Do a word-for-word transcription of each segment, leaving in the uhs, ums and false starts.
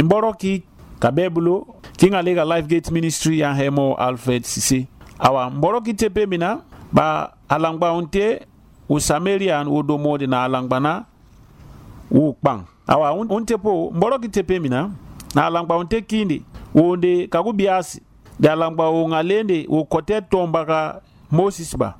Mboroki kabebulu kinga lega Life Gate Ministry ya hemo Alfred Sisi. Awa mboroki tepe mina ba alangba unte u Samarian u domode na alangbana u kpang. Awa unte po mboroki tepe mina na alangba unte kindi unde kagubiasi de alangba u ngalende u kote tomba ka Moses ba.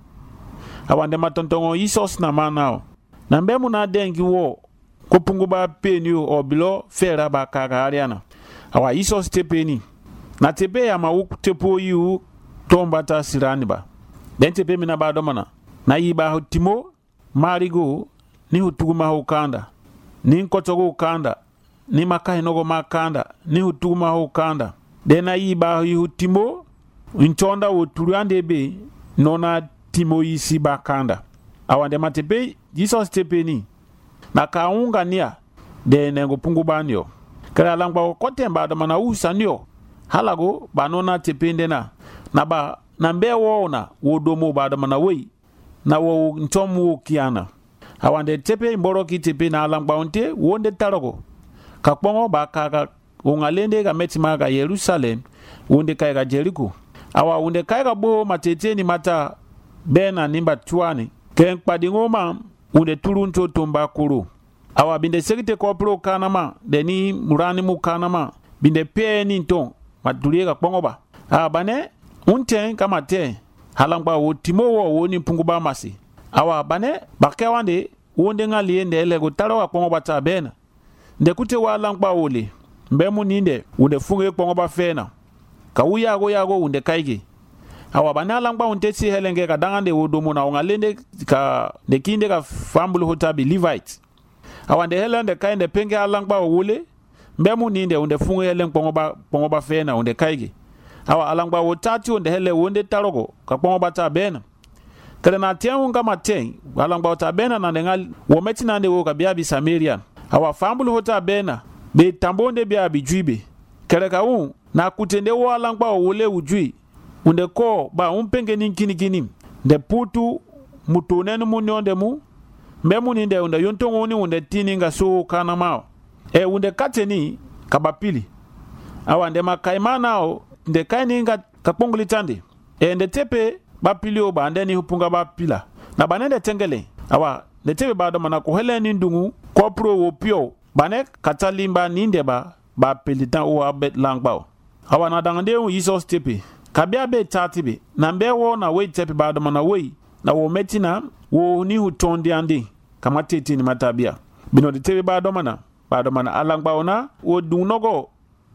Awa nde matontongo Isos na manao. Na mbemu na dengi wo kupungu ba penyu obilo fera ba kaka ariana. Awa Isos tepe ni. Na tepe ya ma tepo yu tomba ta sirani ba. Den tepe mina ba domana. Na yiba hutimo marigo ni hutuguma hukanda. Ni nkotogo hukanda. Ni makai nogo makanda. Ni hutuguma hukanda. Den na yiba hutimo nchonda uturiande be nona timo isi bakanda. Awa nde matepe Isos tepe ni. Na kaunga nia de nengo pungu banyo. Kaya langba kote mba domana usanyo. Halago banona tepende na na ba na mbe wona wodomo ba domana wei na wo ntomu kiana. Awande tepe mboroki tepe na langba onte wonde tarogo. Kakpongo ba kaka ungalende ga metima ga Yerusalem wonde kai ga Jericho. Awa wonde kai ga bo matete ni mata bena nimba tuani. Ken kpadingoma wonde turunto tomba kuru. Awa binde sekite kopro kanama deni murani mu kanama binde pe ni ton matuliega pongoba a bane unte kama te halangba wo timo wo woni punguba masi awa bane bakewande wonde ngali ende ele go tarawa pongoba ta bena nde kute wa langba wole mbemu ninde unde funge pongoba fena ka uya go yago unde kaige awa bana langba unte si helenge ka dangande wodomo na ngalende ka de kinde ka fambulu hotabi Levite awande helende kainde penge alangba wole mbemu ninde unde funge helen pongoba pongoba fena unde kaige awa alangba wotati unde hele wonde tarogo ka pongoba ta bena kale na tiangu ngama ten alangba wota bena na ngal wometi nande wo ka biabi Samarian awa fambulu hota bena be tambonde biabi juibe kale ka un na kutende wo alangba wole ujui unde ko ba umpenge ninkini kini de putu mutonenu munonde mu mbemu ninde unde yontongo ni unde tininga so kana mao e unde kateni kabapili awa nde makaimana o nde kaininga kaponguli tande e nde tepe bapili o ba ndeni hupunga bapila na banende tengele awa nde tepe ba domana ko heleni ndungu kopro wo pio bane katalimba ninde ba ba pelitan o abet langba awa na dangande o Isos tepe kabia be tatibe na mbe wo na we tepe ba domana we na wo metina wo ni hutondi andi kama tete ni matabia bino de tepe ba domana ba domana alangba ona wo dunogo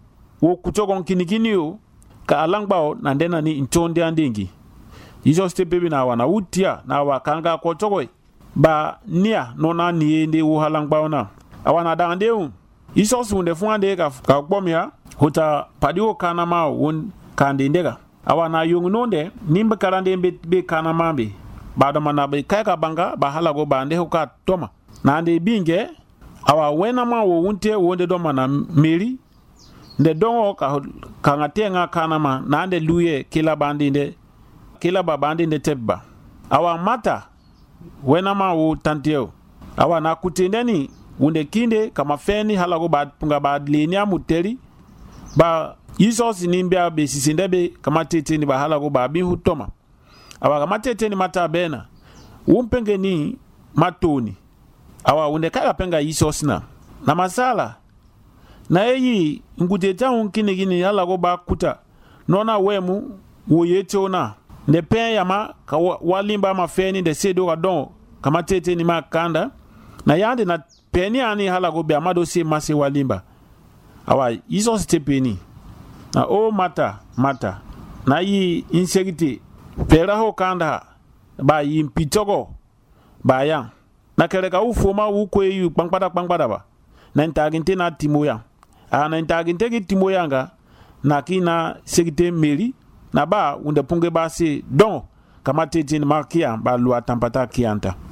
wo kutogo kinikini yo ka alangba o na ndena ni ntondi andingi Isos tepe bina wana utia na wakanga ko togo ba nia nona ni ende wo halangba ona awana dangande un Isos unde fuande ka ka bomia hota padio kana ma won kande ndega awana yungunonde nimbe karande be, be kana mambe ba domana be kaka banga ba halago ba ande hoka toma na ande binge awa wena ma wo wunte wonde domana meri nde dongo ka ka ngatenga kana ma na ande luye kila bandi nde kila ba bandi nde tebba awa mata wena ma wo tanteo awa na kutendeni wunde kinde kama feni halago ba punga ba linia muteri ba Isos nimbia be sisindebe kama tete ni ba halago ba bi hutoma awa kama tete ni mata bena umpenge ni matoni awa unde kala penga Isos na na masala na eyi ngudeta unkine gini halago ba kuta nona wemu woyete ona ne pen yama ka walimba mafeni de sedo ka don kama tete ni makanda na yande na peni ani halago be amado se mase walimba awa Isos tepeni na o mata mata na yi insecurity pera ho kanda ba yi mpitogo ba ya na kere ka ufoma ukwe yu pangpada pangpada ba na intaginte na timoya a na intaginte ki timoya nga na kina security meri na ba unde punge ba se don kama tete ni makia ba lua tampata kianta